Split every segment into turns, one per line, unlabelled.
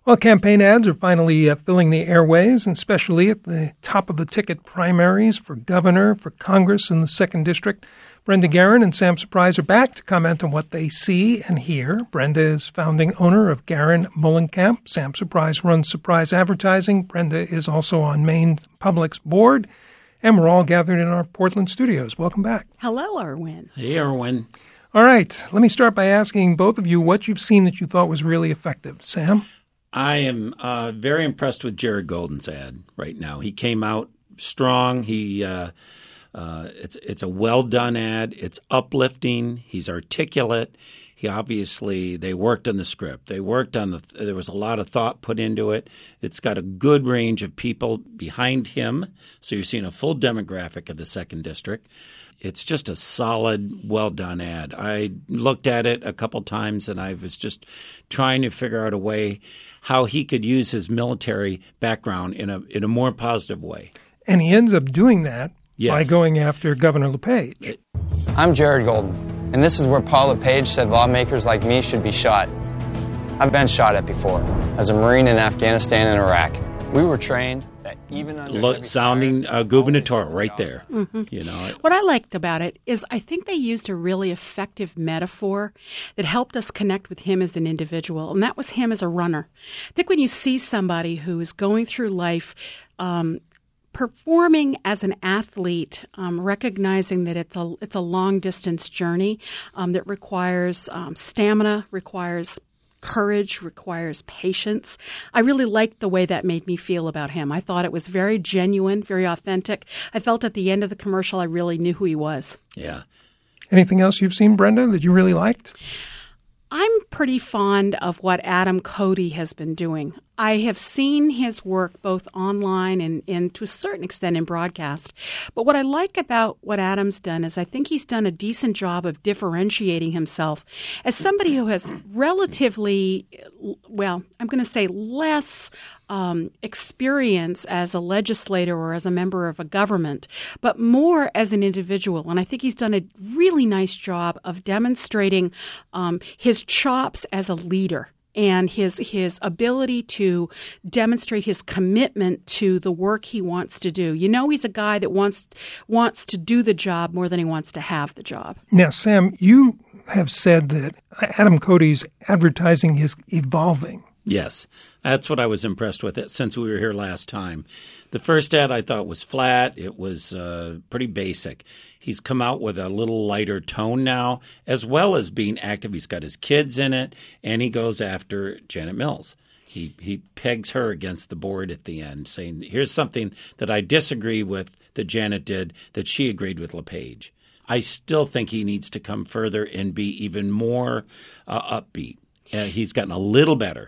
Well, campaign ads are finally filling the airways, and especially at the top of the ticket primaries for governor, for Congress in the 2nd District. Brenda Guerin and Sam Surprise are back to comment on what they see and hear. Brenda is founding owner of Guerin Mullenkamp. Sam Surprise runs Surprise Advertising. Brenda is also on Maine Public's board. And we're all gathered in our Portland studios. Welcome back.
Hello, Erwin.
Hey, Erwin.
All right. Let me start by asking both of you what you've seen that you thought was really effective. Sam?
I am very impressed with Jared Golden's ad right now. He came out strong. It's a well-done ad. It's uplifting. He's articulate. They worked on the script. There was a lot of thought put into it. It's got a good range of people behind him. So you're seeing a full demographic of the 2nd District. It's just a solid, well-done ad. I looked at it a couple times, and I was just trying to figure out a way how he could use his military background in a more positive way.
And he ends up doing that by going after Governor LePage.
I'm Jared Golden, and this is where Paul LePage said lawmakers like me should be shot. I've been shot at before, as a Marine in Afghanistan and Iraq. We were trained that even under
sounding gubernatorial right there.
Mm-hmm.
You know,
what I liked about it is I think they used a really effective metaphor that helped us connect with him as an individual, and that was him as a runner. I think when you see somebody who is going through life performing as an athlete, recognizing that it's a long distance journey that requires stamina, requires courage, requires patience. I really liked the way that made me feel about him. I thought it was very genuine, very authentic. I felt at the end of the commercial I really knew who he was.
Yeah.
Anything else you've seen, Brenda, that you really liked?
I'm pretty fond of what Adam Cody has been doing. I have seen his work both online and to a certain extent in broadcast. But what I like about what Adam's done is I think he's done a decent job of differentiating himself as somebody who has relatively, well, I'm going to say less experience as a legislator or as a member of a government, but more as an individual. And I think he's done a really nice job of demonstrating his chops as a leader and his ability to demonstrate his commitment to the work he wants to do. You know, he's a guy that wants to do the job more than he wants to have the job.
Now, Sam, you have said that Adam Cody's advertising is evolving.
Yes, that's what I was impressed with it since we were here last time. The first ad I thought was flat. It was pretty basic. He's come out with a little lighter tone now, as well as being active. He's got his kids in it, and he goes after Janet Mills. He pegs her against the board at the end, saying, here's something that I disagree with that Janet did that she agreed with LePage. I still think he needs to come further and be even more upbeat. He's gotten a little better.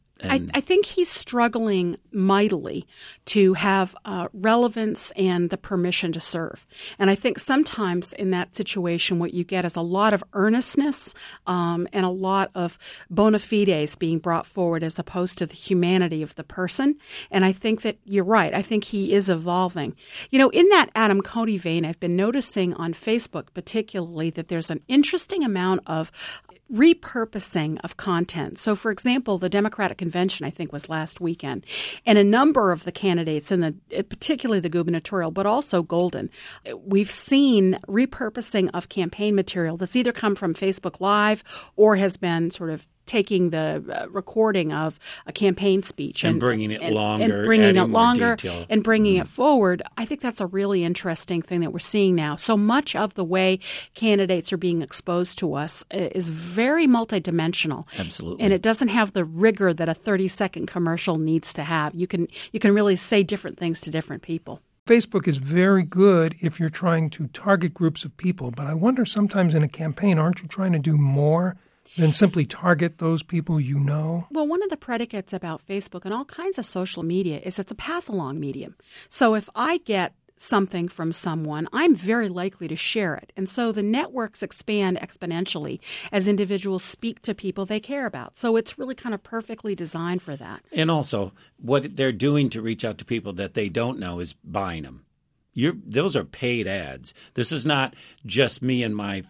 I think he's struggling mightily to have relevance and the permission to serve. And I think sometimes in that situation what you get is a lot of earnestness and a lot of bona fides being brought forward as opposed to the humanity of the person. And I think that you're right. I think he is evolving. You know, in that Adam Cody vein, I've been noticing on Facebook particularly that there's an interesting amount of repurposing of content. So, for example, the Democratic Convention, I think, was last weekend, and a number of the candidates, particularly the gubernatorial, but also Golden, we've seen repurposing of campaign material that's either come from Facebook Live or has been sort of taking the recording of a campaign speech
and bringing it longer,
and bringing it longer
detail.
And bringing it forward. I think that's a really interesting thing that we're seeing now. So much of the way candidates are being exposed to us is very multidimensional.
Absolutely.
And it doesn't have the rigor that a 30-second commercial needs to have. You can really say different things to different people.
Facebook is very good if you're trying to target groups of people, but I wonder sometimes in a campaign, aren't you trying to do more than simply target those people you know?
Well, one of the predicates about Facebook and all kinds of social media is it's a pass-along medium. So if I get something from someone, I'm very likely to share it. And so the networks expand exponentially as individuals speak to people they care about. So it's really kind of perfectly designed for that.
And also, what they're doing to reach out to people that they don't know is buying them. Those are paid ads. This is not just me and my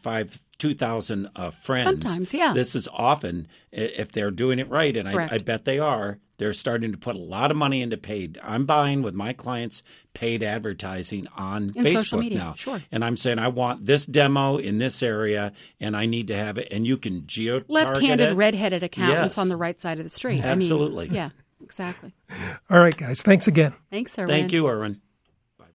2,000 friends.
Sometimes, yeah.
This is often, if they're doing it right, and I bet they are, They're starting to put a lot of money into paid. I'm buying with my clients paid advertising on
in
Facebook
social media.
now.
Sure.
And I'm saying I want this demo in this area, and I need to have it. And you can geo-target
Left-handed,
it.
redheaded accountants
Yes.
on the right side of the street.
Absolutely.
I mean, yeah, exactly.
All right, guys. Thanks again.
Thanks, Erwin.
Thank you, Erwin.